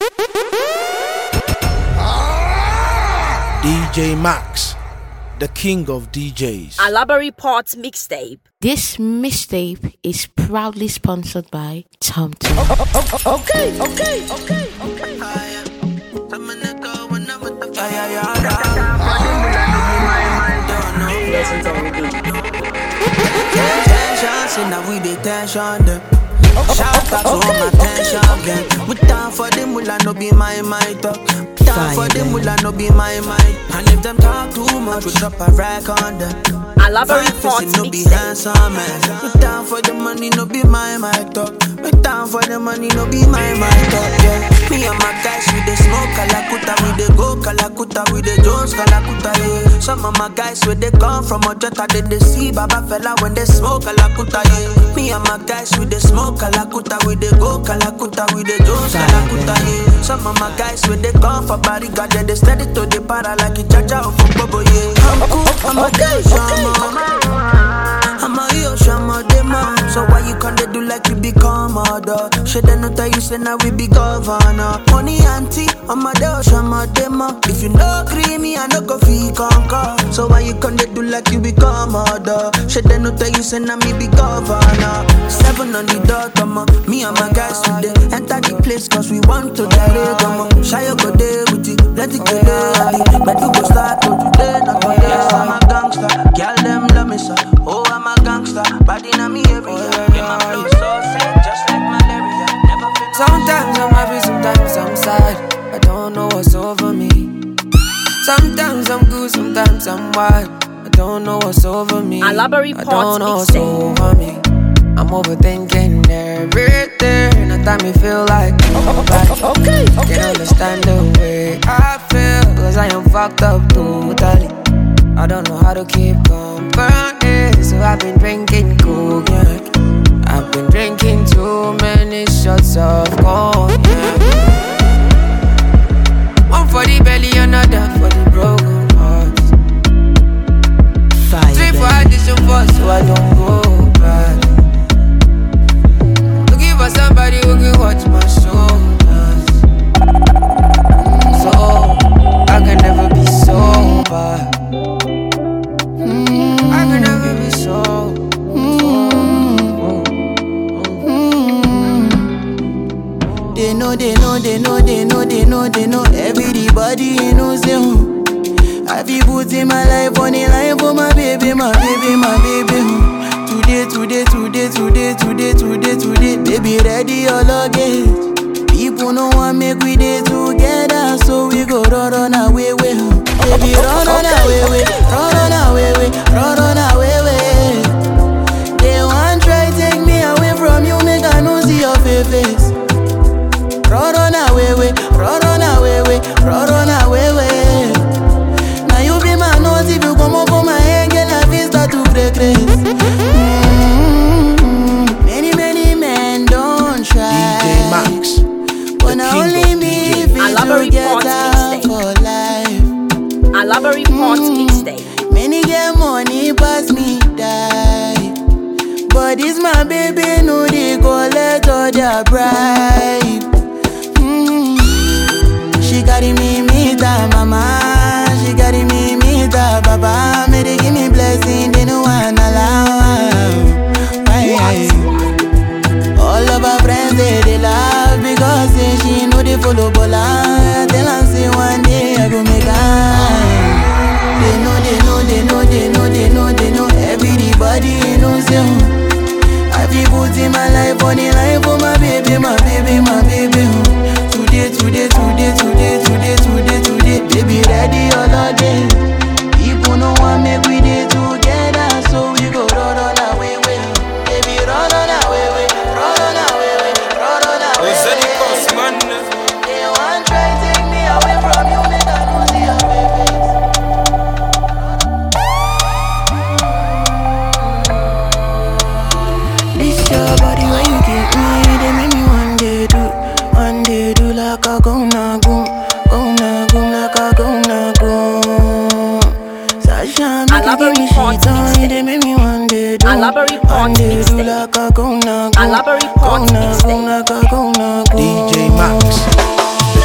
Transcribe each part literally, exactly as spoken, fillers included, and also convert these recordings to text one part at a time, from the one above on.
D J Max, the king of D Js. Alabari Port Mixtape. This mixtape is proudly sponsored by TomTom. Oh, oh, oh, okay, okay, okay, okay. Tension, now we the tension them. Shout out to all my tension again. We down for the mullah, no be my my talk. Down for the mullah, no be my my. And if them talk too much, we drop a rack on them. Alabari Port no be handsome man. We down for the money, no be my my talk. We down for the money, no be my my talk. Yeah. Me and my guys, we the smoke Kalakuta, we the go Kalakuta, we the Jones Kalakuta. Yeah. Some of my guys, where they come from Ojota, they they see Baba fella when they smoke Kalakuta. Yeah. Me and my guys, we the smoke Kalakuta, we the go Kalakuta, we the Jones Kalakuta. Yeah. Some of my guys, where they come from Bariga, they they steady to the para like a Jaja or for Bobo. Yeah. I'm cool, I'm a day, I'm a yo, shama dema. So why you can't do like you become mother? Should I not tell you say now we be governor? Money auntie, I'm a day, shama dema. If you no creamy, I no go fee conquer. So why you can't do like you become mother? Should I not tell you say now me be governor? Seven on the dot, come on. Me and my guys today enter the place cause we want to die. Come on, shy go there with you, let it go there. But you go start to today, not today. Yes, I'm a gangster, girl them love me so. Oh, I'm a gangster, body in me area. Yeah, my flow so sick, just like malaria. Never feel. Sometimes I'm happy, sometimes I'm sad. I don't know what's over me. Sometimes I'm good, sometimes I'm wild. I don't know what's over me. Alabari I Port don't know what's Mixtape. over me. I'm overthinking everything. I time me feel like nobody Okay, okay. can understand the way I feel. Cause I am fucked up totally. I don't know how to keep company. So I've been drinking cognac. I've been drinking too many shots of cognac. One for the belly, another for the broken hearts. Fire, Three for addition for so I don't go back. Looking for somebody who can watch my shoulders. So I can never be sober. I can never be so. They know, they know, they know, they know, they know, they know. Everybody knows them. I be putting my life on the line for my baby, my baby, my baby. Today, today, today, today, today, today, today. Baby, ready all again. People know I make we day together, so we go run on our way, way. Baby, run on our way, way, run on our way, way, run on our way, way. They want try take me away from you, make I no see your face. Run on our way, way, run on our way, way, run on our way, way. Now you be my nose if you come up on my head, girl, I feel start to break grace. Mm-hmm. Many, many men don't try. D J Max, But now only me feel Alabari to get Port out Mixtape. for life. Alabari Port Mm. Mixtape. Many get money pass me die. But this my baby, no they collect all their bribe. Mm. She carry me, meet her mama. She carry me, meet her papa. May they give me blessing, they no one allow. Why? All of her friends, they, they laugh because say she know they follow Bola. Tell her say one day I go make her. They know, they know, they know, they know, they know, they know. Everybody knows them. I be putting my life on the line for my baby, my baby, my baby. Today, today, today, today, today, today, today. Baby, ready all again. People know I make we day together, so we go run on our way, way. Baby, run on our way, way, run on our way, way, run on our way. They want try take me away from you, make I no see your face. This your body when you get me, they make me one day do, one day do like a go na go, go na go like a go na go. Sasha make you give me shit on, they make me one day do, Alabari Port one day do Mixtape. like a go na go, Alabari go Port na go Mixtape. like a go na go. D J Max, the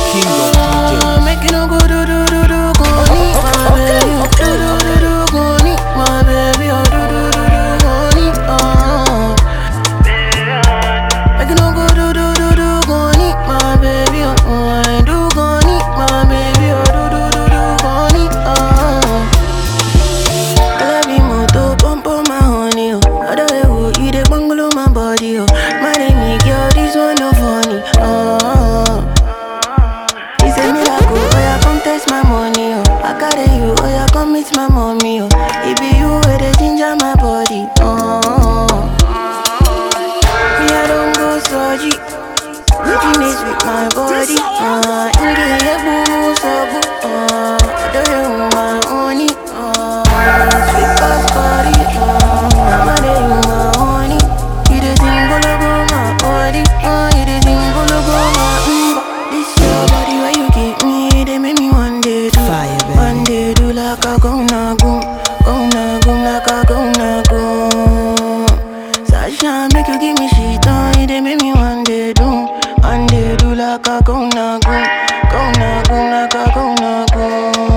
my body. Uh, you do the boo so boo. Uh, do you my honey? Uh, sweet as body. Uh, I'm a day my honey. You the thing gonna go my body. Uh, you the thing gonna go my mm. This your body where you get me. They make me one day do. Fire, baby. One day do like a go na go. Go na go like a go na go. Sasha make you give me shit on it. They make me one day do. One day do like a go na go. Go na go like a go na go.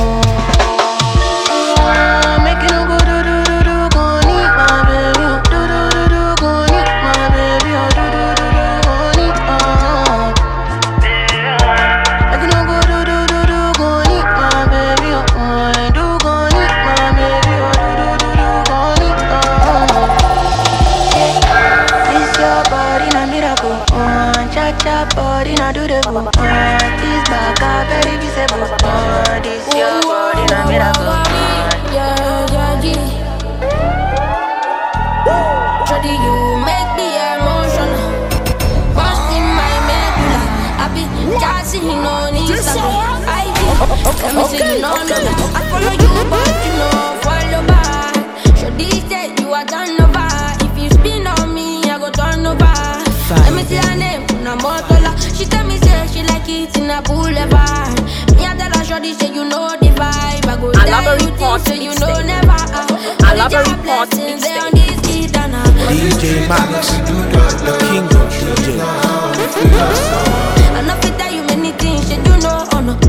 uh, Make you no go do do do do. Go need my baby. Oh. Do do do do. Go need my baby. Oh. Do do do do. Go need uh. Make you no go do do do do. Go need my baby. Oh. Uh, do go need my baby. Oh. Do do do do. Go need uh. This your body na miracle. Uh, cha cha body na do the boo. Uh, this back up very visible. Uh, this your body na miracle. Yeah, yeah, yeah. Jody, you make me emotional. Lost in my medulla. I be dancing on Instagram. I did. Let me see you know, no, no. I follow you, but you know, follow back. Jody said you are done over. If you spin on me, I go turn over. Let me see her name, Una Motola. She tell me say she like it in a boulevard. Me I tell her shorty say you know the vibe. I go tell you things so you know never. I love a report blessings they on this kid and D J Max, the king of D J. I know fit tell you many things you do know or no.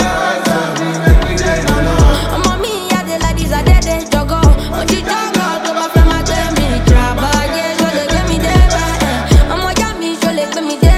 I'm on me, I dey like this, I dey dey juggle. Oh, she juggle, to my friend, my tell me trouble. Yeah, so they get me there. I'm on Yami, so they get me there.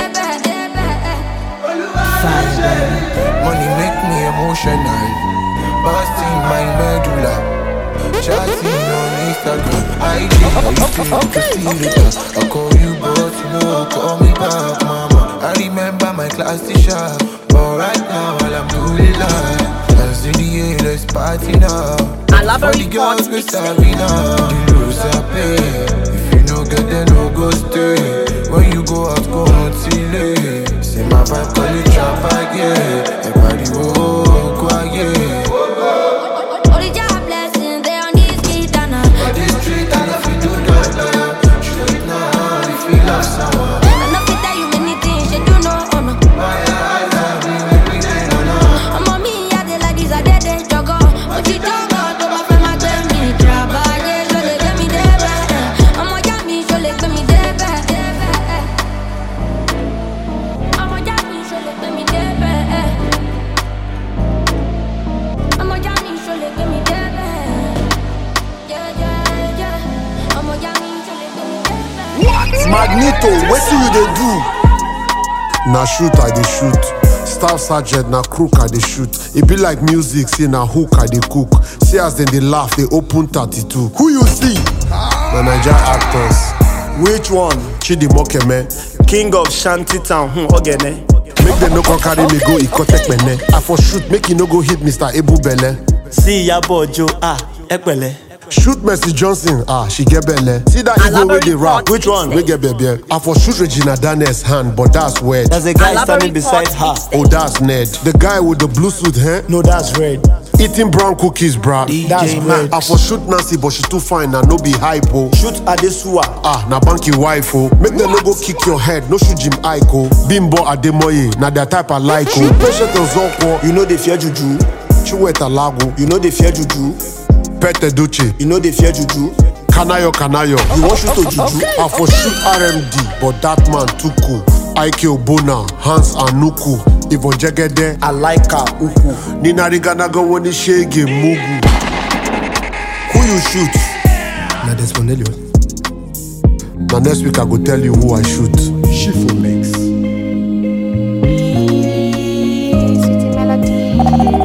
Money make me emotional, busting my medulla. Chatting on Instagram, I G, I used to like to feel it. I call you but you know, call me back, mama. I remember my class teacher, but right now all I'm doing is life. Let's do the air, let's party now. I love a all the report girls we sorry now. The lose are pay. If you no get then no go stay. When you go out, go on till late. Say my vibe call it trap back, yeah. Everybody oh, go again. Only job blessings they on this kid and But this street and if you do that, uh, straight now, if you love someone. I know fit tell you many things you do know or no. My eyes are really big, they don't know. I'm on me, I dey like this, I dey dey juggle. Oh, she juggle, to my friend, my tell me trouble. Yeah, so they get me there. I'm on Yami, so they get me there. I'm on Yami, so they get me there. I'm on Yami, so they get me there. Yeah, yeah, yeah. I'm on Yami, so they get me there. Magneto, wetin you dey do? Na shoot I dey shoot. Staff sergeant na crook I dey shoot. E be like music, say na hook I dey cook. See as dem dey laugh, dey open thirty-two. Who you see? Na Naija actors. Which one? Chidimokeme. King of Shantytown, hmm, Ogene. Make dem no come carry me go Ikotek Mene. I for shoot, make e no go hit Mister Ebubele. See Yabo Ojo, ah, Ekpele. Shoot Mercy Johnson, ah, she get belle. See that Igbo wey dey rap, Which one? wey get belle. I for shoot Regina Daniels' hand, but that's weird. There's a guy standing beside her. Oh, that's Ned. The guy with the blue suit, huh? No, that's red. Eating brown cookies, bruh. D J That's Max. red. I for shoot Nancy, but she too fine, and no be hypo. Shoot Adesua. Ah, na banky wife, oh. Make them no go kick your head, no shoot Jim Aiko. Bimbo Ademoye, na their type I like, oh. Shoot Patient Ozokwo, You know they fear Juju. Chiweta Lago, You know they fear Juju. Pete Doche, You know they fear Juju. Kanayo Kanayo. You want shoot to Juju? I for shoot R M D, but that man too cool. Ike Obona, Hans Anuku, Yvonne Jegede, I like her, Uku. Nina Riganago when the shege Mugu. Who you shoot? Na Desponelio. Now next week I go tell you who I shoot. Shifo mix. Sweetie melody.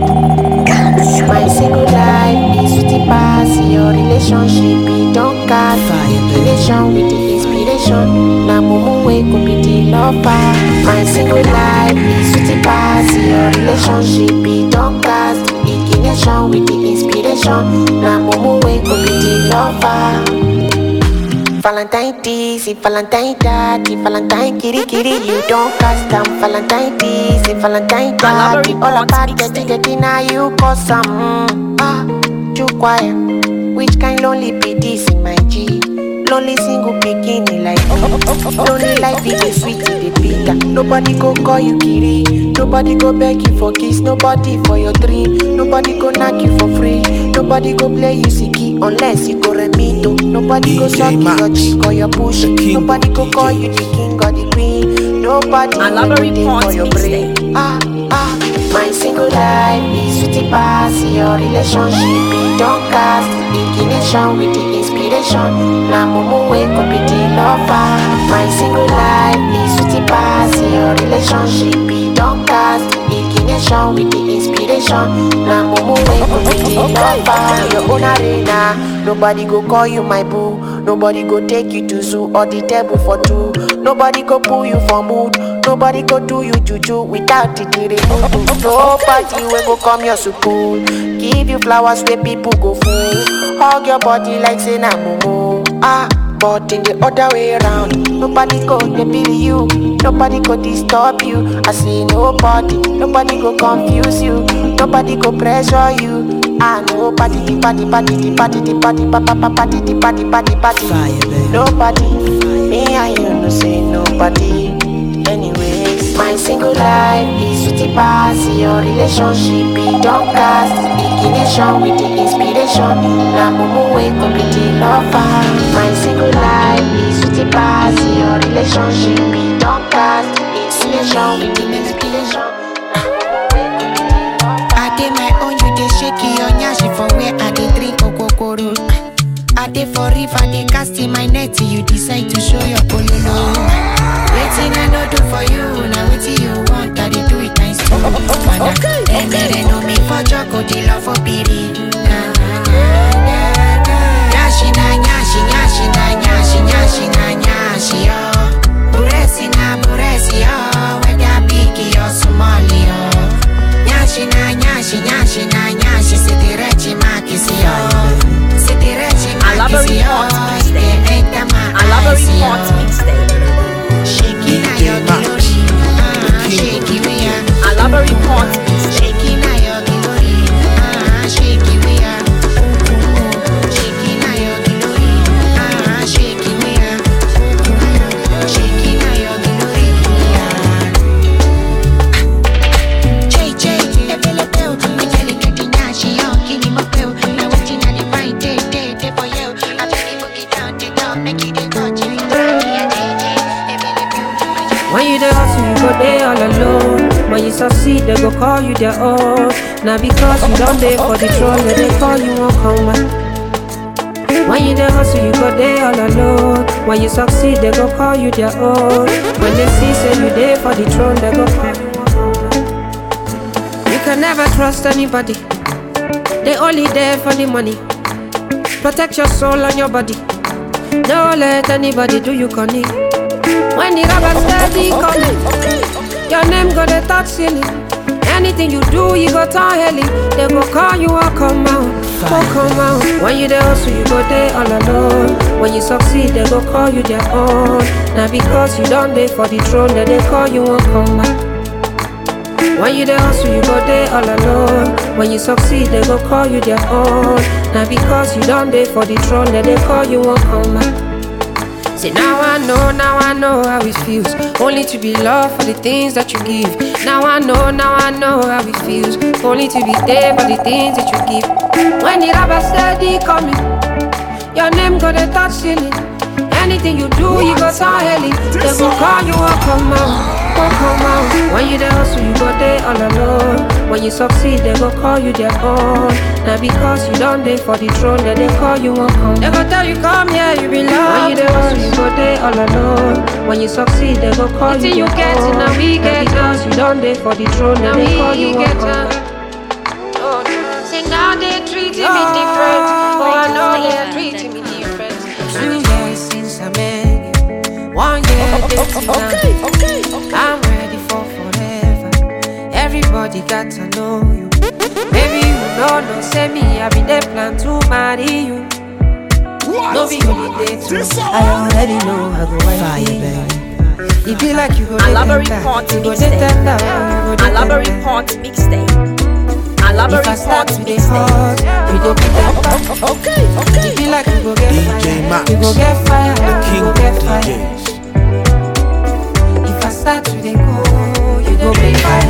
My single life is sweetie pass. Your relationship be don't got relation with the inspiration. Now mumu way could be the lover. My single life is sweetie pass. Your relationship be don't cast ignition with the inspiration. Now mumu way could be the lover. Valentine this, if Valentine that, if Valentine kitty kitty, you don't cast them. Valentine this, if Valentine that, if all about getting the dinner, you cause some. Mm, ah, too quiet. Which kind lonely be this in my G? Lonely single bikini like me. Lonely life is the sweet, the bitter. Nobody go call you kitty. Nobody go beg you for kiss. Nobody for your dream. Nobody go knock you for free. Nobody go play you siki unless you go remito. Nobody go suck your chick or your push. Nobody go call you the king or the queen. Nobody go waiting for your brain. Ah ah, my single life is sweetie pass. Your relationship be don't cast. Ignition with the inspiration. Now mumu wake up with the lover. My single life is sweetie pass. Your relationship be don't cast. Ignition with the inspiration. Now mumu wake up with the lover. Your own arena. Nobody go call you my boo. Nobody go take you to zoo or the table for two. Nobody go pull you for mood. Nobody go do you juju without the diri voodoo. Nobody will go come your school. Give you flowers where people go fool. Hug your body like say na mumu. Ah, but in the other way around. Nobody go debil you. Nobody go disturb you. I say nobody. Nobody go confuse you. Nobody go pressure you. Ah, nobody, the party, party, the party, the party, papa, party, the party, party, party. Nobody, me and you no say nobody. Anyways, my single life is sweetie pass. Your relationship be don't cast. Ignition with the inspiration. Now mumu wake up with the lover. My single life is sweetie pass. Your relationship be don't cast. Ignition with the inspiration. I did my own, you dey shake your nyashi for where I dey drink okokoro. I dey for river, they cast in my net till you decide to show your pololo. Waiting I no do for you, now waiting you want, I dey do it nice too. Okay, okay. They know me for Joko, they love for Piri. Nyashi na nyashi, nyashi na nyashi, nyashi na nyashi yo. Buresi na buresi yo, whether big or small yo. Nyashi na nyashi, nyashi na nyashi, sitirechi makisi yo. Sitirechi makisi yo, they make them eyes yo. Shaking na your glory, ah, shaky we are. I love a report. Shaking na your glory, ah, shaky we are. Shaking na your glory, ah, shaky we are. Shaking na your glory, ah. Jay Jay, ebele teo, ejele keti nyashi yo, kini mopeo. Na wati na ni fine day day day for you. I feel it boogie down, take down, make it a touch. When you dey hustle, you go dey all alone. When you succeed, they go call you their own. Now because you don't dey for the throne, they dey call you won't come back. When you dey hustle, you go dey all alone. When you succeed, they go call you their own. When they see say you dey for the throne, they go call you won't come back. You can never trust anybody. They only there for the money. Protect your soul and your body. Don't let anybody do you conny. When the rubber steady coming, your name go the touch ceiling. Anything you do, you go turn heli. They go call you or come out, or come out. When you dey hustle, you go dey all alone. When you succeed, they go call you their own. Now because you don't dey for the throne, then they call you or come back. When you dey hustle, you go dey all alone. When you succeed, they go call you their own. Now because you don't dey for the throne, then they call you or come back. Say now I know, now I know how it feels. Only to be loved for the things that you give. Now I know, now I know how it feels. Only to be there for the things that you give. When the rubber steady coming, your name go the touch ceiling. Anything you do, you go turn heli. They go call you or come out, or come out. When you dey hustle, you go dey all alone. When you succeed, they go call you their own. Now because you don't dey for the throne, then they call you or come. They go tell you come here, you belong. When you dey hustle, you go dey all alone. When you succeed, they go call you your own. Until you get it, now we get because you don't dey for the throne, now they call you or come. Say now they treating me different. Oh, I know they're treating me different. Two years since I met you, one year dating now. Okay, okay, okay. I'm ready for forever. Everybody got to know you. Baby, you know, no say me, I been there plan to marry you. No be holiday too. I already know I go Fire, baby. It be like you go Alaba dey Report tender. You go dey mixtape. tender. You go dey Alaba tender. Report mixtape. Alaba If I start Report to dey hot, mixtape. we go be tender. Okay, okay. It be like you go get D fire. J Max, You go get fire. the You king go of get fire. D Js. If I start to dey go, you go be fire.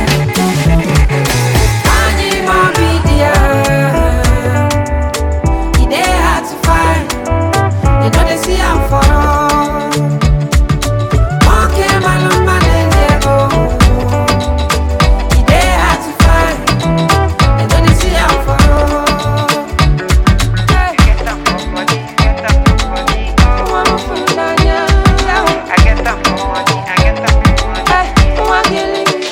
Animal be there. It dey hard to find. They know they see I'm for all. Monkey man on my lane, go. It dey hard to find. They know they see I'm for all. Hey. Get up for money, get up for money. Oh, I'm a fool, yeah. I get up for money, I get up for money. Hey, oh, I'm killing you.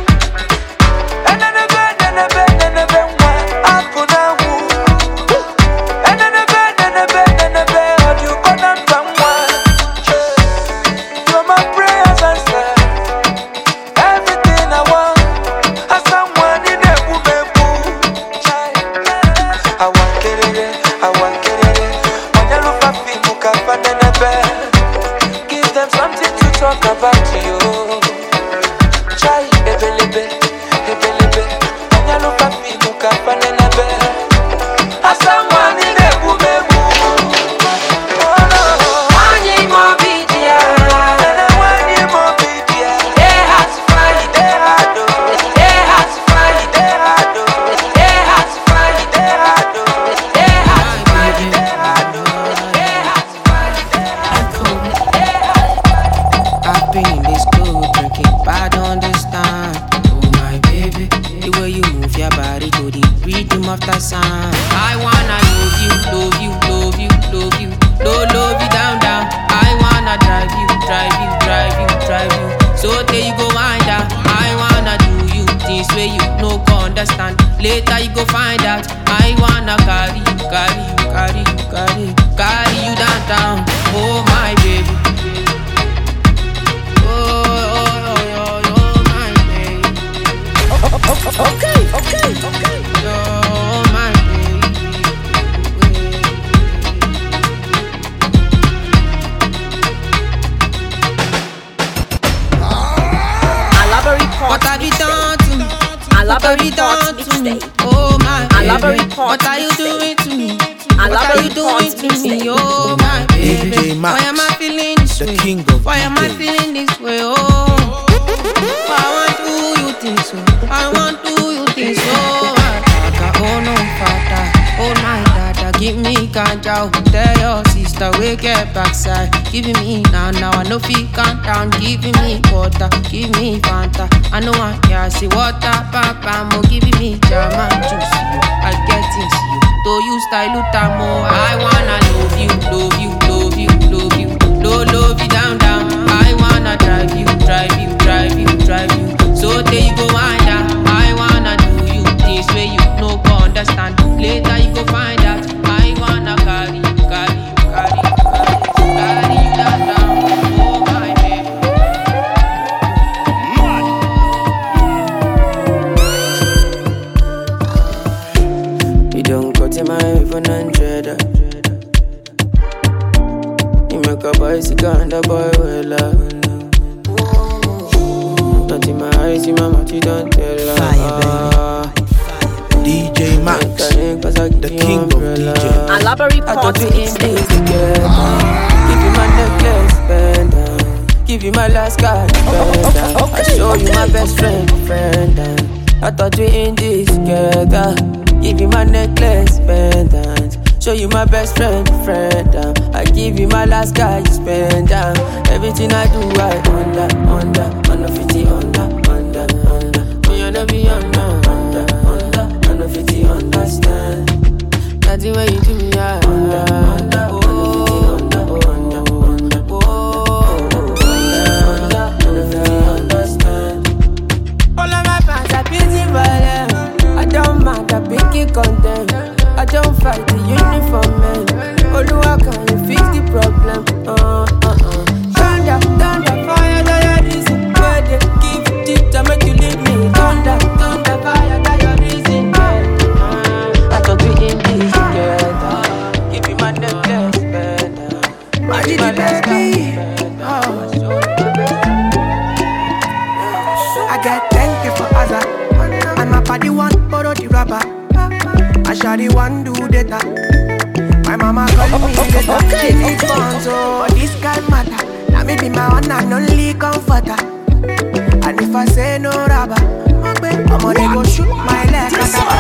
Give them something to talk about you. Chai, ebelebe, ebelebe. Anyalo papi muka panenebe. Asamwani nebu mebu. Oh no. Wanye mo be there. Nene wani mo bidia. They hard to find. They hard to. They hard to find. They hard to. They hard to find. They hard to. They hard to find. They hard to. They hard to find. I've been in this club drinking, but I don't understand. Oh my baby, the way you move your body to the rhythm of the sound. I wanna love you, love you, love you, love you, low, love you down, down. I wanna drive you, drive you, drive you, drive you. So there you go wind down. I wanna do you things where you no go understand. Later you go find out. I wanna carry you, carry you, carry you, carry you, carry you down, down. Oh my baby. Okay, okay, okay. You're my Alaba Report What have you done mixtape. to me? Alaba What have you Report done to me? mixtape. Oh my Alaba baby. Report What are you mixtape. doing to me? Alaba What are you Report doing to me? mixtape. Oh my D J baby. Max, Why am I feeling this the way? king of Why am I D Js. feeling this way? Oh, I want to do you things so. I want to do you things so. Oh no, father. Oh my dada, give me ganja. Tell your sister we get backside. Giving me now, now I know feel calm down. Giving me water, give me Fanta. I know I yeah, see water, papa mo. Giving me jam and juice, you. I get things you. To you style utamo. I wanna love you, love you, love you, love you, low, love you down, down. I wanna drive you, drive you, drive you, drive you. So there you go wind down. I wanna do you things where you no go understand. Later you go find out. I wanna carry you, carry you, carry you, carry you, carry you down, down. Oh my baby. You don't cut in my iPhone and trader. You make a bicycle and a boy well up. Not in my eyes, in my mouth, you don't tell her. Fire, D J Max, the king of D Js. Alaba I Report thought we in this mixtape. together. Give you my necklace, pendant. Give you my last card, pendant. I show you my best friend, friend. I thought we in this together. Give you my necklace, pendant. Show you my best friend, friend. I give you my last card, you spend down. Everything I do, I under, under, under fifty, under, under, under. Me and be under, under, under, under fifty, understand. That's the way you do me, yeah. Under, under, oh, under, under, under, oh, under, under fifty, understand. All of my fans are busy for them. I don't mind, I pick it content. I don't fight the uniform man. Oluwa, can you fix the problem? Uh, uh, uh. Thunder, thunder, fire, there is a where they give I get thank you for Azza. And my body one borrow the rubber. I shall the one do data. My mama call me later. She need funds, so this can matter. Now me be my one and only comforter. And if I say no rubber, I'm gonna go shoot my leg.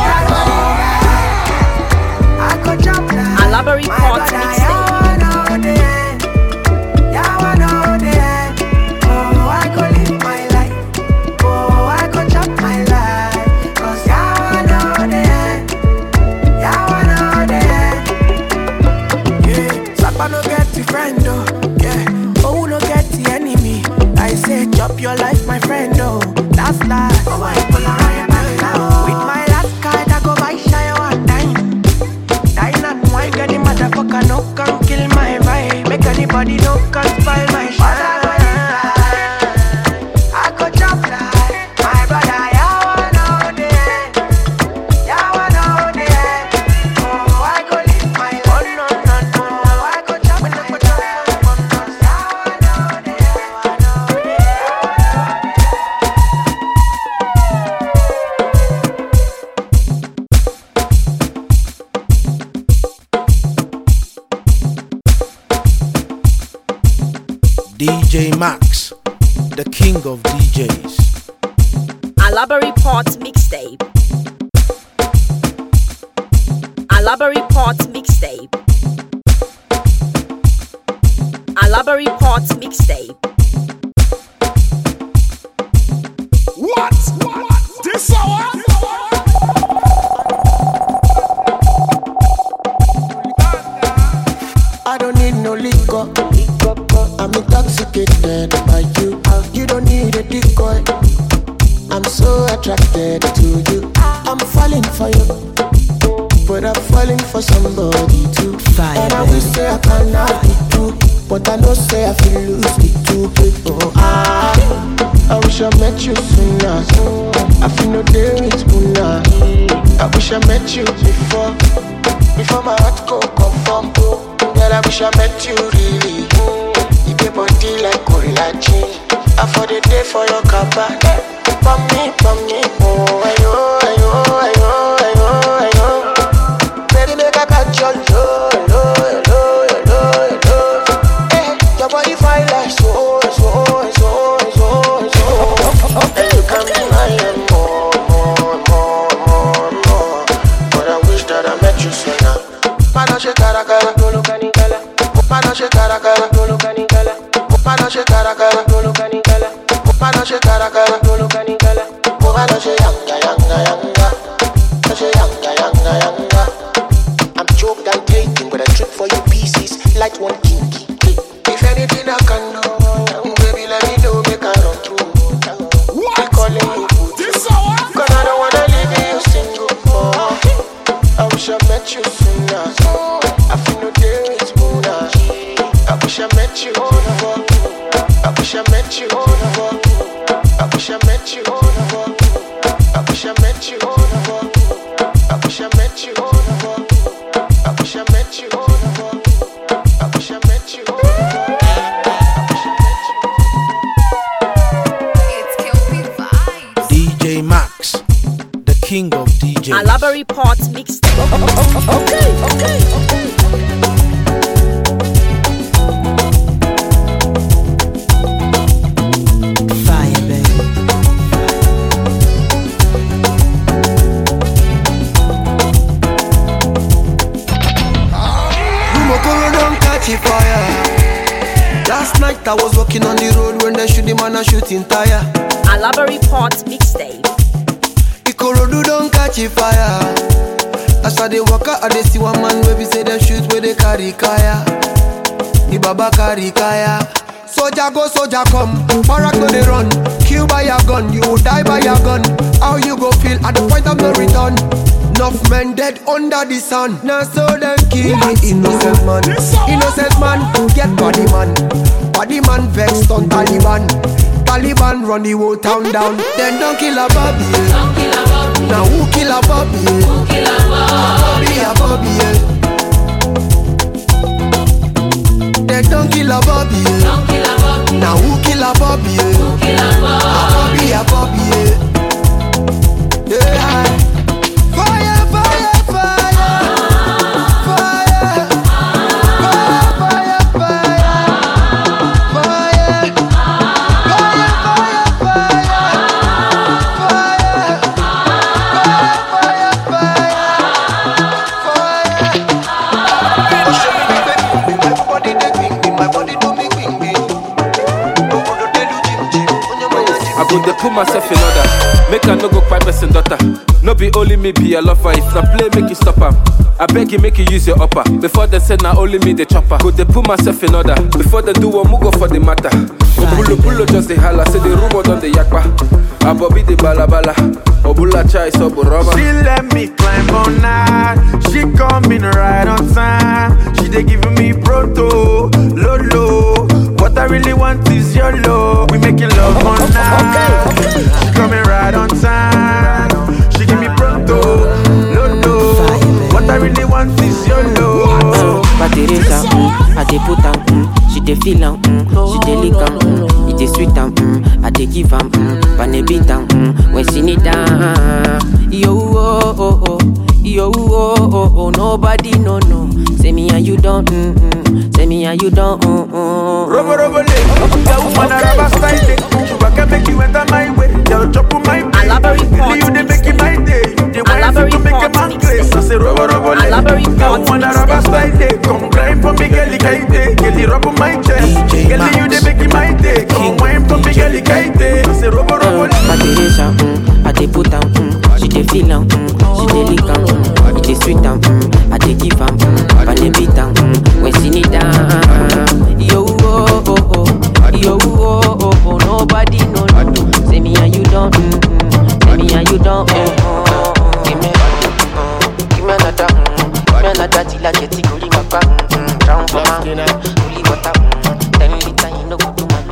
I go jump like Alabari Port Mixtape. Chop your life, my friend, oh, that's life. Oh, I pull around with my last card, I go buy shy one time. Dine and wine, get the motherfucker, no can kill my vibe. Make anybody no can spoil my shine. I go chop like my brother, yeah, one out the end. Yeah, one out the end. Oh, I go live my life. Oh, no, no, no, I go chop when I go chop. D J Max, the king of D Js. Alabari Port Mixtape. Alabari Port Mixtape. Alabari Port Mixtape. What? What? This hour? I don't need no liquor. I'm intoxicated by you. You don't need a decoy. I'm so attracted to you. I'm falling for you, but I'm falling for somebody too. Fire, and I wish say I cannot be true, but I know say I feel lose me too. Oh, I, I wish I met you sooner. I feel no day with Una. I wish I met you before, before my heart go conform. Girl, I wish I met you really. You get body like Kolachi. I for the day for your cabana. For me, for me, oh, ayo, ayo, ayo, ayo, ayo. Baby, make a catch your low, low, low, low, low. Hey, your body fine like so, so, so, so, so. And you can be my more, more, more, more, more. But I wish that I met you sooner. Mano she cara cara, no look any color. Mano she cara cara, no look any color. Mano she cara cara, no look any color. Mano she cara cara, no look any color. Mano she yanga yanga yanga, Mano she yanga yanga yanga. I'm choked and taking, but I trip for you pieces like one kinky. If anything I can do, baby let me know, make I run through. I'm calling you this hour, 'cause I don't wanna leave you single. Oh, I wish I met you sooner. I feel no day with Una. I wish I met you before. I wish I met you before. I wish I met you before. I wish I met you before. I wish I met you before. I wish I met you before. I wish I met you before. It's Kelpie Vibes. D J Max, the king of D Js. Alabari Port Mixtape. Okay, okay, okay. Fire, baby. Rumokoro don't catch a fire. Last night I was walking on the road when they shoot the man a shooting tire. Alabari Port Mixtape. Ikorodu don't catch a fire. As I dey walk out, I dey see one man where we say them shoot where they carry kaya. The baba carry kaya. Soldier go, soldier come. Barak no dey run. Kill by your gun, you will die by your gun. How you go feel at the point of no return? Enough men dead under the sun. Now so them kill the innocent man. Innocent man, get body man. Body man vexed on Taliban. Taliban run the whole town down. Then don't kill a Bobby. Now who kill a Bobby? Who kill a Bobby? A Bobby. Then don't kill a Bobby. Now who kill a Bobby? Who kill a Bobby? A Bobby, a Bobby. Go they put myself in order. Make I no go quite person daughter. No be only me be a lover. If na play, make you stop am. I beg you, make you use your upper. Before they say na only me the chopper. Go they put myself in order. Before they do one, go for the matter. Obulo bulo just the holla. Say the rumor done the yakpa. Abobi the balabala. Obula chai so buroma. She let me climb on night. She coming right on time. She they giving me proto, lolo. What I really want is your love. We making love on night. She coming right on time. She give me proto, lolo. What I really want is your love. But it is a mm, I dey put am mm, she dey feel am mm, she dey lick am mm, it dey sweet am mm, I dey give am mm, but ne beat am mm, when she need am. Yo oh oh oh, yo oh oh oh, nobody no no. Say me and you don't mm, mm, say me and you don't mm, mm. Robo robo le, the woman a rubber style it. She can make you enter my way. Girl chop on my way. Really you dey make it my day. You dey want to make a man place. I say robo robo le, the woman a rubber style it. Come grind for me, girl, kaite. Girl, rub on my chest. Girl, you dey make it my day. Come wine for me, girl, kaite. I say robo robo le. But it is a mm, I dey put am mm, she dey feel am mm, she dey lick am mm, it dey sweet am mm, I dey give am mm, but ne beat am mm, when she need am. Yo oh oh oh, yo oh oh oh, nobody no no. Say me and you don't mm, mm, say me and you don't mm, mm. Give me, mm, give me another mm, give me another till I get it gully papa mm, drown for my gully water mm, ten liter you no go do my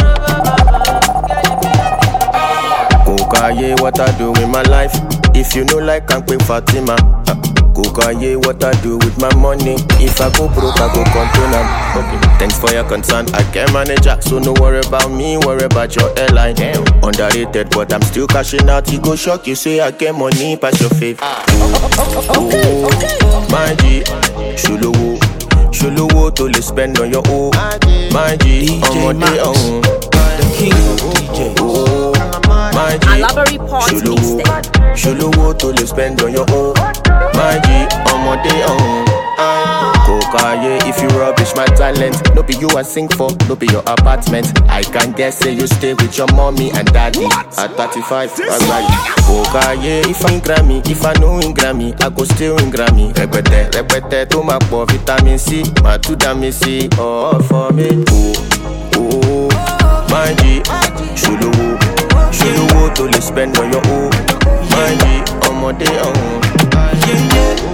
Kokaye, what I do with my life. If you know like I'm quick Fatima. Kokaye, what I do with my money. If I go broke, I go contain am. Okay. Thanks for your concern, I can manage ya. So no worry about me, worry about your airline. Damn. Underrated, but I'm still cashing out. You go shock, you say I get money, pass your faith. Oh, oh, oh, my G, Shuluwo, Shuluwo to le spend on your own. My G, on my day on. The king of D Js. Oh, my G, Shuluwo, Shuluwo to le spend on your own. My G, on my day on. Kokaye, if you rubbish my talent, no be you I sing for, no be your apartment. I can guess say you stay with your mommy and daddy. At thirty-five, that's right. Kokaye, if I in Grammy, if I know in Grammy, I go still in Grammy. Repete, repete, to my poor vitamin C, my two damn C, all for me. Oh, oh, my G, Shuluwo, Shuluwo to le spend on your own. My G, on my day on. Yeah, yeah.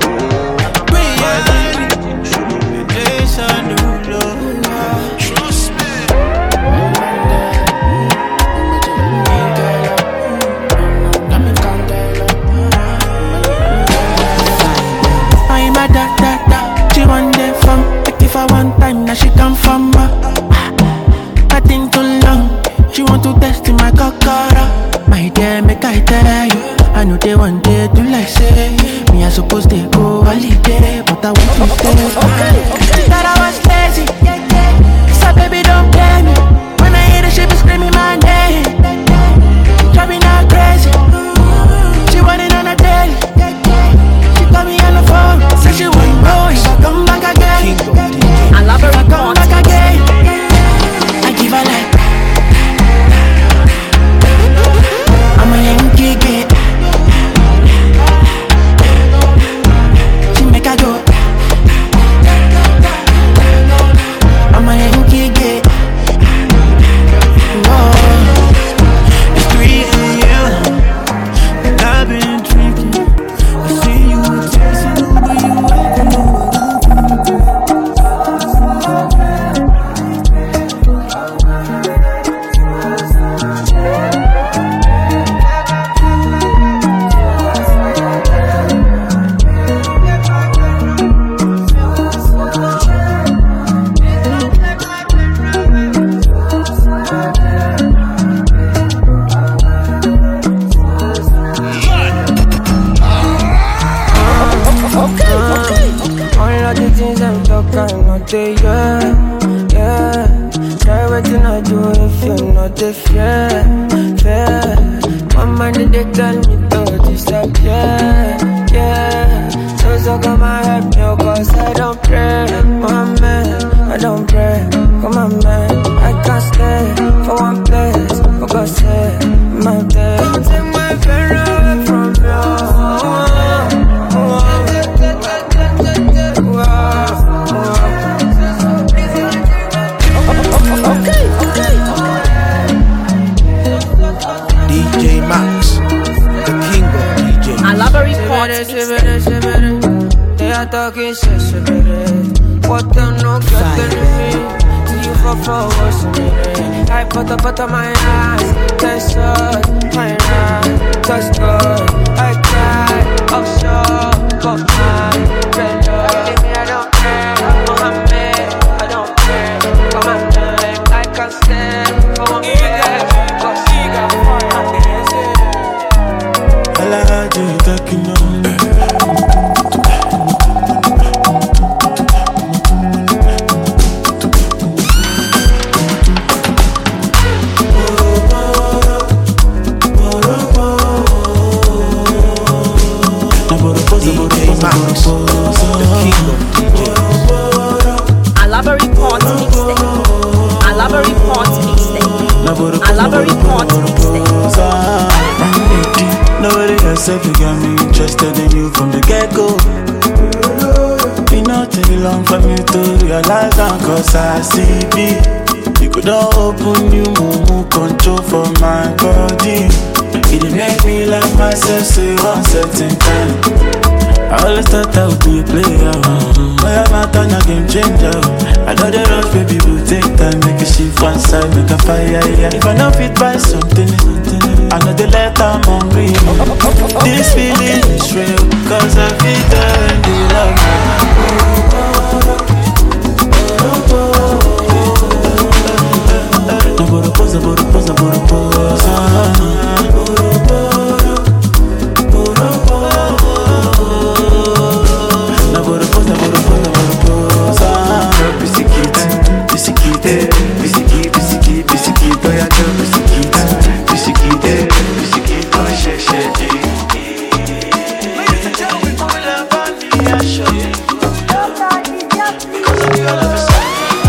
I'm a da da da. She want the fun. Like if I want time, now she come from her. I think too long. She want to test in my cockara. My dear, make I tell you. I know they want day to like say me I suppose they go holiday, but I want to stay. Okay, thought I was lazy. So baby don't blame me. When I hear the shit be screaming my name, driving her crazy. She want it on a daily. She call me on the phone, say she want know if I come back again. I love her. If I come back again, I give her like I'm a Yankee kid. She make her go. I'm a Yankee kid. Whoa. It's three a.m. and I've been drinking. I see you texting, but you ain't know. Day, yeah, yeah. Try waiting I do if you're not a fair, fair. My mind they tell me to disappear, yeah. So so come and help me, cause I don't pray, my man, I don't pray. Come on man, I can't stay for one place, for God's sake. out there. Don't take my pain away from you. Okay, okay. D J Max, the king of D J. Alaba Report Mixtape. They are talking shit, what them no getting me. You for forwards I put up out of my eyes. Test shot, my eyes. Touch God, I cry. Offshore, got my better. Leave me, I don't care. Mohammed, I don't care. Come on, I can stand for one bed. Cause she got fire. I like you talking on. Alaba Report Mixtape. Alaba Report Mixtape. Alaba Report Mixtape. Nobody else said you got me interested in you from the get-go. It not take long for me to realize that cause I see me. You could not open you move control for my body. It did make me like myself say one certain time. I always thought I would be a player. But I'm not on a game changer. I know the rush, baby, will take time. Make a shift one side, make a fire, yeah. If I don't fit by something, I know the let I'm hungry. This feeling is real, cause I feel that they love me. Na boro posa, boro posa, boro posa. Na boro posa, boro posa, boro posa. Bisikiti, bisikiti, bisikiti, bisikiti, bisikiti, oh yeah, girl, bisikiti, bisikiti, bisikiti, oh shit, shit. Ladies and gentlemen, pull up on me, I show you. Cause I'm the all of a sudden.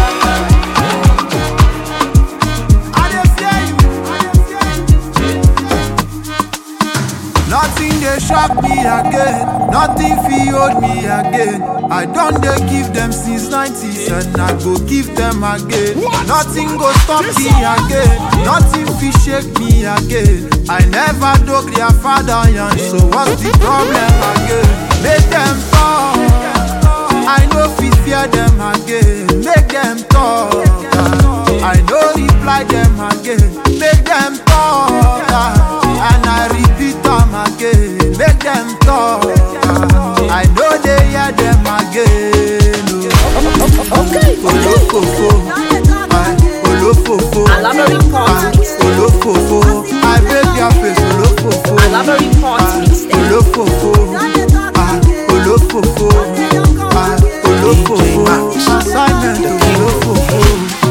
Nothing they shock me again, nothing fi hold me again. I don't they give them since nineties and I go give them again. Nothing go stop me again, nothing fi shake me again. I never dug their father young, so what's the problem again? Make them talk, I know fi fear them again. Make them talk, I know reply them again. Make them talk, and I repeat them again. Make them talk, I know they hear them again. Okay, Olofofo, Olofofo, Alaba Report Mixtape. Olofofo, I break their face. Olofofo, Alaba Report Mixtape. Olofofo, Olofofo, Olofofo, assignment Olofofo.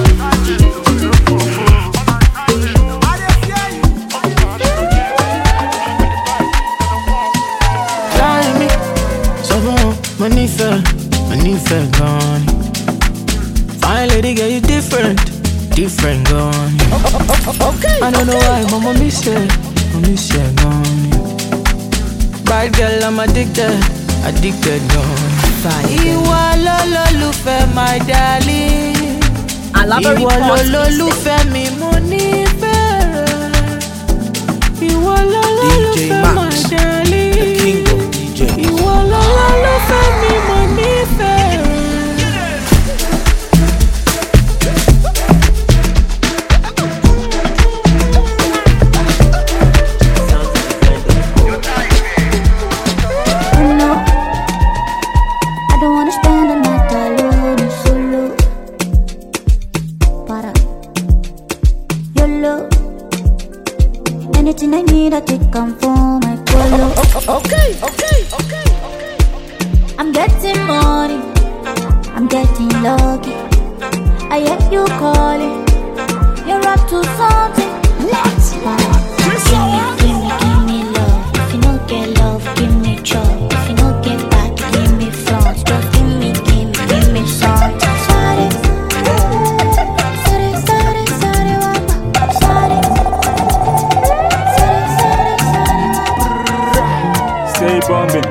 Money fell, money fell gone. Fine lady, girl, you different, different gone. Okay. I don't know why, mama miss you, I miss you gone. Bad girl, I'm addicted, addicted gone. Iwa lo lo lufe, my darling. Alaba Iwa lo Report lo Mixtape. lufe, mi money fell. Iwa lo lo D J lufe, Max, my darling. the king of D Js. Iwa lo lo lufe, mi money fell. I don't wanna spend the night alone and solo. Para YOLO. Anything I need, I take come for my polo. Okay, okay, okay. I'm getting money, I'm getting lucky. I hear you calling, you're up to something. What? Para. Give me, give me, give me love. If you don't get love, give me joy. If you don't get back, give me front. Just give me, give me, give me something. Sorry, sorry, sorry, sorry, wapa. Sorry, sorry, sorry, bombing.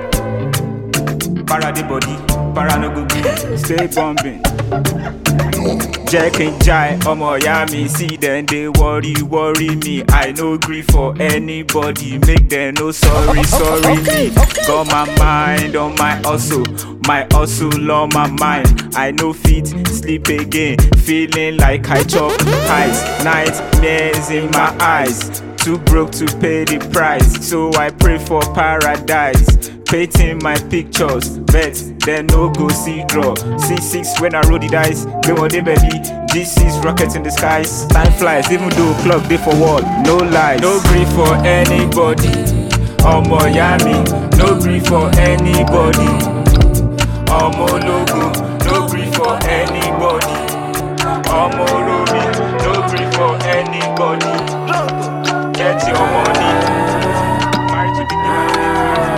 Para the body, para no go good, stay bombing. Jack and Jai, omo ya me, see them they worry, worry me. I no grief for anybody, make them no sorry, sorry me. Got my mind on my hustle, my hustle on my mind. I no fit sleep again, feeling like I chop ice. Nightmares in my eyes, too broke to pay the price, so I pray for paradise. Painting my pictures, bet then no go see draw. C six when I roll the dice, they want the baby. G six rockets in the skies, time flies, even though clock day for wall, no lies. No grief for anybody, omo yami. No grief for anybody, omo logo. No grief for anybody, omo robi. No grief for anybody, get your money. Married to the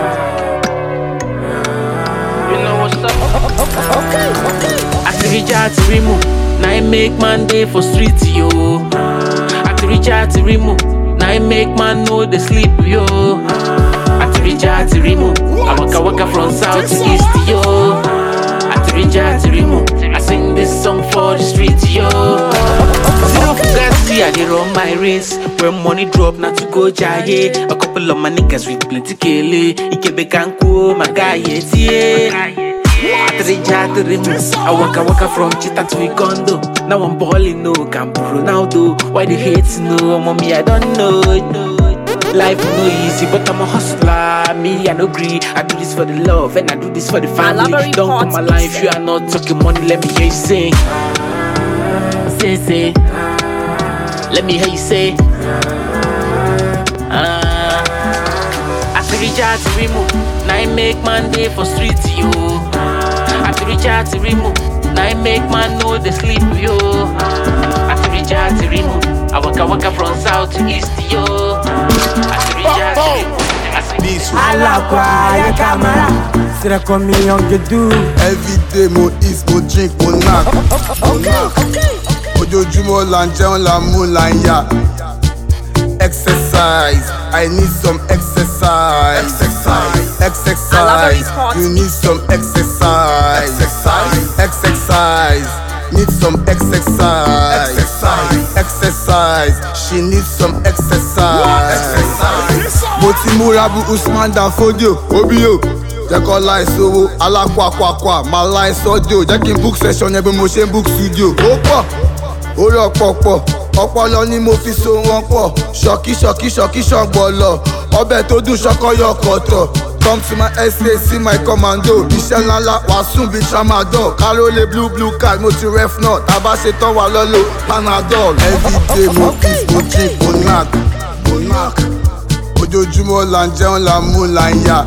Okay, okay. I to reach out to remove, now I make man day for street, yo. I to reach out to remove, now I make man know the sleep, yo. I to reach out to remove, I waka waka from south to east, yo. I to reach out to remove, I sing this song for the street, yo. Zero fugazi, I dey run my race. When money drop, not to go jaye. A couple of my niggas with plenty kele. Ikebe kanku, my guy, yeah. I reach out to remove. I waka waka from Chita to Ikondo. Now I'm balling, no Campo Ronaldo. Why they hate no, mommy, I don't know. Life no easy, but I'm a hustler. Me, I no agree. I do this for the love and I do this for the family. Don't come my life, you are not talking money. Let me hear you sing. Say, say. Let me hear you say. Uh, I to reach out to remove. Now I make man day for street, yo. I to reach out to remove. Now I make man know the sleep, yo. I to reach out to remove. I waka waka from south to east, yo. I to reach out to remove. I like why you camera. Sira come me young you do. Every day mo eat, mo drink, mo knock, mo knock. Ojoojúmọ́ la ń jẹun la mú la ń yá. Exercise, I need some exercise. Exercise, exercise. You need some exercise. Exercise, exercise. Need some exercise. Exercise, exercise. She needs some exercise. Exercise. Mo ti múra bu Usman Dan Fodio, Obio. Jẹ́ kọ́ láì sówó, alákwàkwàkwà, máa láì sọ́dọ̀. Jẹ́ kí n book session yẹn bí mo ṣe ń book studio. Ó pọ̀, ó rọ̀ pọ̀pọ̀. Ọpọlọ ni mo fi so wọn pọ̀, ṣọ̀kí ṣọ̀kí ṣọ̀kí ṣọ̀gbọ̀lọ̀, ọbẹ̀ tó dùn ṣọkọyọ kọ̀tọ̀. Come to my estate, see my commando. Iṣẹ́ ńláńlá wà sùn bíi tramadol. Kárólé blue blue card, mo ti ref náà. Tàbá ṣe tán wà lọ́lọ́ Panadol. Everyday mo eat, mo drink, mo knack, mo knack. Ojoojúmọ́ la ń jẹun la mú la ń yá.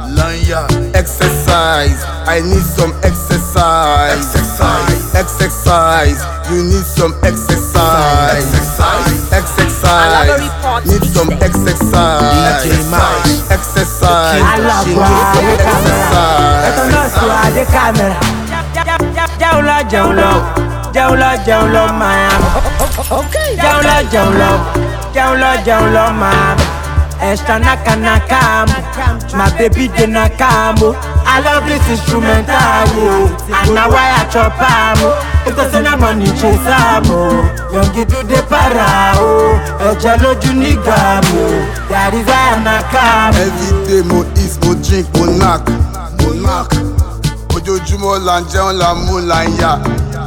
Exercise, I need some exercise. Exercise, exercise. You need some exercise. Exercise, exercise. Need some exercise. D J Max, exercise. She needs some exercise. Esto no es de cámara. Jaula, jaula, jaula, jaula, mama. Jaula, jaula, jaula, jaula, mama. Extra naka naka, my baby de nakamo. I love this instrumental, and now why I chop amo. If there's no money chase amo, young you do the para oh. Ejalo junigamo, that is why I nakamo. Every day mo eat, mo drink, mo knack, mo knack. Ojoojúmọ́ la ń jẹun la mú la ń yá.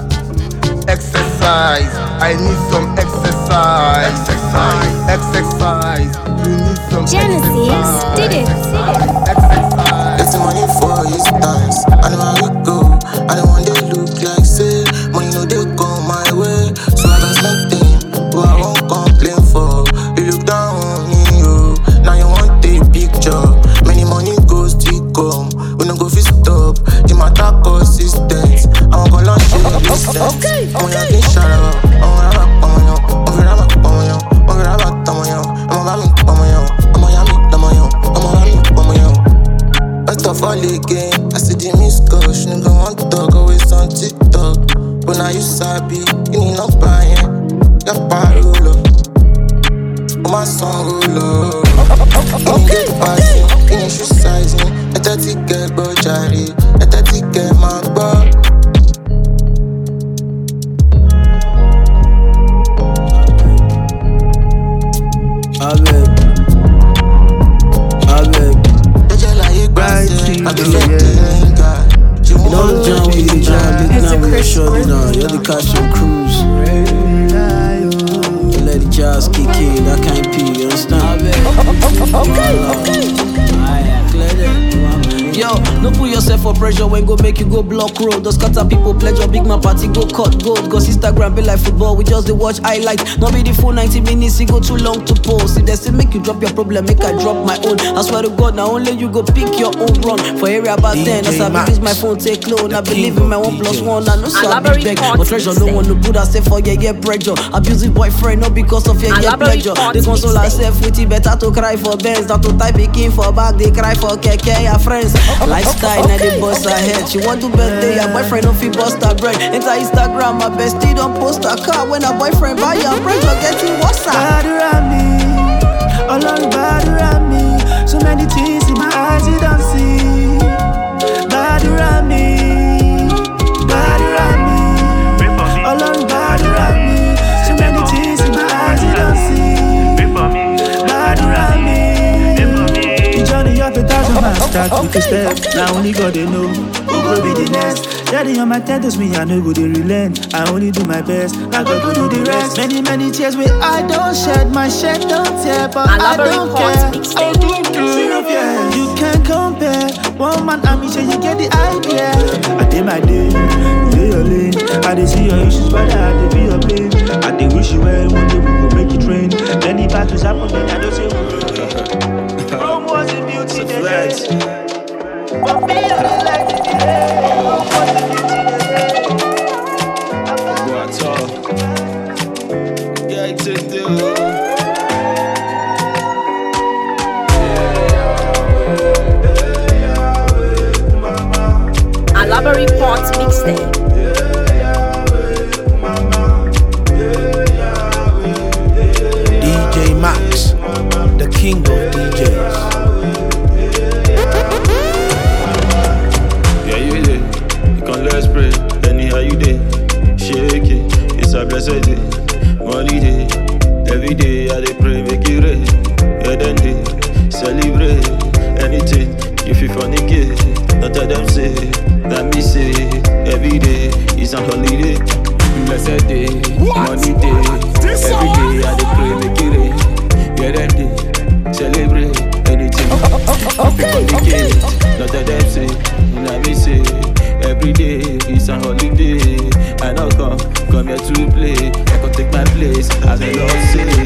Exercise, I need some exercise. Exercise, exercise. You need some Genesis exercise. did it. Exercise. It's the money for his dance. I know how it go. I don't want to look like say money no they come my way. So I got nothing, but I won't complain for. You look down on me, yo. Now you want the picture. Many money goes to come. We no go fit stop. The matter consistent. I'm gonna launch it. Okay, okay. I'm gonna shout out. I'm gonna rap, I'm gonna, I'm gonna rap, I'm gonna, I'm gonna rap, I'm gonna, I'm gonna rap, I'm gonna, I'm gonna rap, I'm gonna, I'm gonna rap, I'm gonna. First of all again, I see the miss call. She nigga want talk, always on TikTok. But now you sabi, you need no buying, got parolo. my song go low. Okay, passing, finish resizing. Let that ticket go jari. Let that ticket my bar. Avec, avec, you know the jam we the jam, big now we the shorty now. You're the cash and cruise. You let the jazz kick in, that can't pee, you understand? Okay, okay. Yo, no put yourself for pressure when go make you go block road. Those scatter people pleasure, big man party go cut gold. Cause Instagram be like football, we just dey watch highlights. Not be the full ninety minutes, it go too long to post. If they still make you drop your problem, make I drop my own. I swear to God, now only you go pick your own run. For area about ten, as I use my phone, take loan. I believe in my one plus one, I know so I be beg. But treasure no one to put herself for yeah, yeah, pressure. Abusive boyfriend, not because of yeah, yeah, pleasure. They console herself with it, better to cry for Benz. Not to type it in for back, they cry for keke, your friends. Lifestyle, now they bust her head. She want to birthday, her boyfriend don't feel bust her bread. Enter Instagram, my bestie don't post her car. When her boyfriend buy her pressure, getting what's up? Bad around me, all on bad around me. So many things in my eyes you don't see. Bad around me, bad around me, all on bad around me. So many things in my eyes you don't see. Bad around me. The journey of a thousand miles start with a step. Now only God they know who will be the next. Daddy on my tenders, me I know go they relent. I only do my best, I go go do the rest. Many many tears where I don't shed, my shed don't tear, but I, I don't care. I don't care. You can't compare. One man and me, sure you get the idea. I did my day, you do your lane. I did see your issues, but I did be your pain. I did wish you well, one day we go make you train. Many battles happen, I don't say we Rome was a beauty, the flex. But me, I don't like the delay. Rome was a beauty, the day. Talk. Yeah, to do. Alaba Report Mixtape. D J Max, the king of D Js. Yeah, you did. You can let's pray. Anyhow you did. Shake it. It's a blessed day. Money day. Every day I dey pray make it rain. Yeah, then they celebrate anything. If you fornicate, not tell them say. That me say. Every day is a holiday. Blessed day. Money day. Every day I dey pray make it rain. Yeah, then they celebrate anything. If you fornicate, not tell them say. That me say. Every day is a holiday. I know come, come here to play. I can take my place as the Lord says.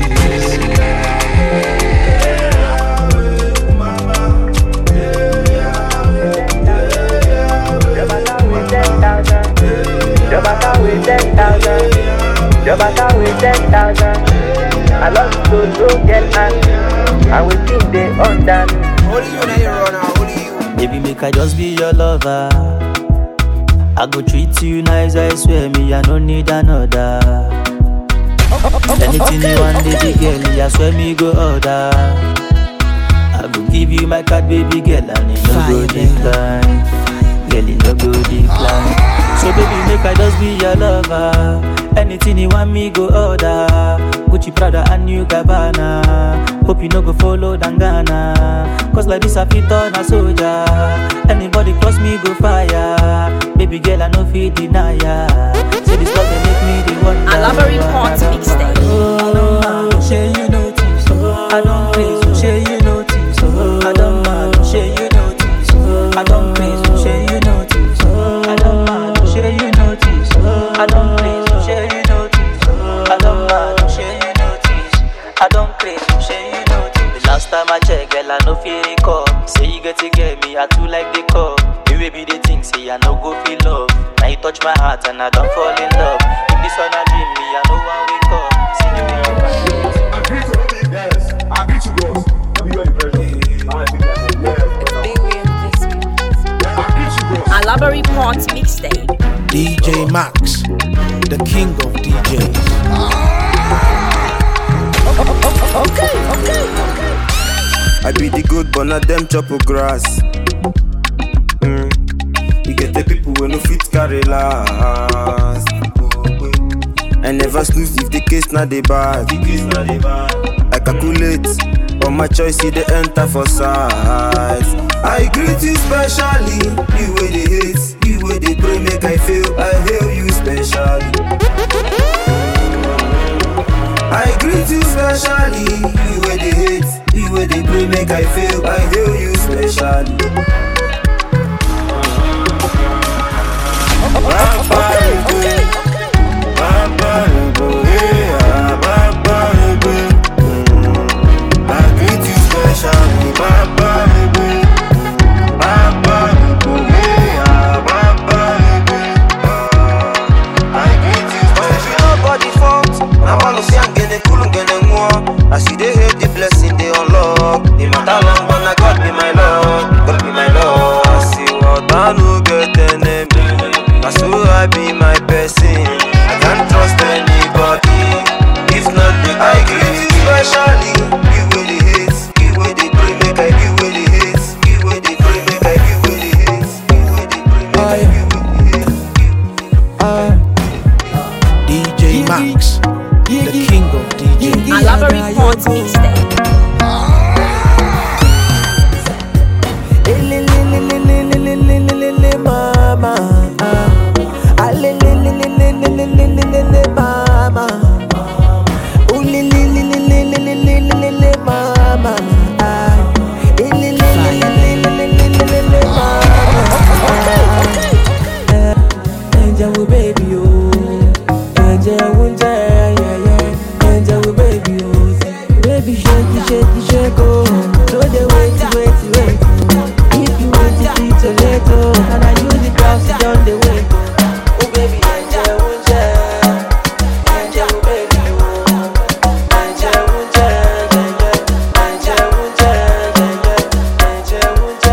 Your back with ten thousand. Your back with ten thousand. I love to do get angry. I will think they undone. Only you now you run out, only you. Baby, make I just be your lover. I go treat you nice, I swear me, I don't need another. Anything you want, baby girl, I swear me go order. I go give you my card, baby girl, and it no go decline. Girl, it no go decline. So baby, make I just be your lover. Anything you want me go order. Gucci, Prada and New Gabbana. Hope you no go follow Dangana. Cause like this I fit on a soldier. Anybody cross me go fire. Baby girl I no fit deny ya. Say this love they make me the wonder. Alaba Report Mixtape. Oh, share you notice. I don't praise you, share you notice. I don't mind, share you notice. I don't praise you, share you notice. I don't mind, share you notice. I don't praise you, share you notice. I don't mind, share you notice. I don't praise you, share you notice. The last time I checked, girl, I no fear it come. Say you get to get me, I too like the call. You will be the thing, say I no go feel love. Now you touch my heart and I don't fall in love. If this one I dream me, I know one wake up. See the way you find I beat you, yes, I beat you, bros. Let me go the version. Alaba Report Mixtape. D J Max, the king of D Js. Okay. I be the good, but not them chop of grass. Mm. You get the people when no fit carry last. I never snooze if the case not the bad. I calculate, but my choice see the enter for size. I greet you specially, you way they hate, you way they pray make I feel, I hail you specially. I greet you specially, you way they hate, you way they pray make I feel, I hail you specially. I see they hate the blessing they unlock. The matter long, but now God be my Lord, God be my Lord. I see what I no get enemy. I so I be my person. I can't trust anybody. If not, the I greet you specially. You will the hate, you will the pray make I you will the hate, you will the pray make I you will the hate, you will the pray make I you will the hate. D J Max, the king of D J. Alaba Report Mixtape. Mama, mama, Angel baby, oh, Angel, yeah, yeah, Angel baby, oh, baby, shake, shake, shake, oh, no, they wait, wait, wait. If you want to see to let go, and I use the cross down the way. Oh, baby, Angel, Angel, baby, oh, Angel, yeah, yeah, Angel, yeah, yeah, Angel,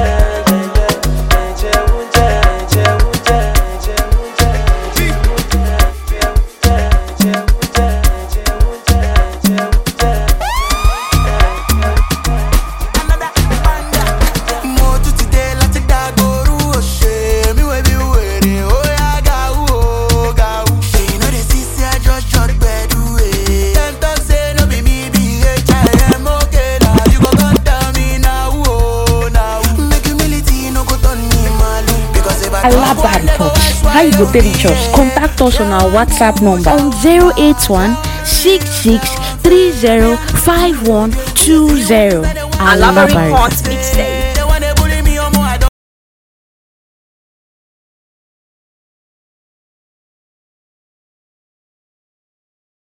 Alaba Report. How you go pay the church? Contact us on our WhatsApp number on zero eight one six six three zero five one two zero. Alaba Report Mixtape.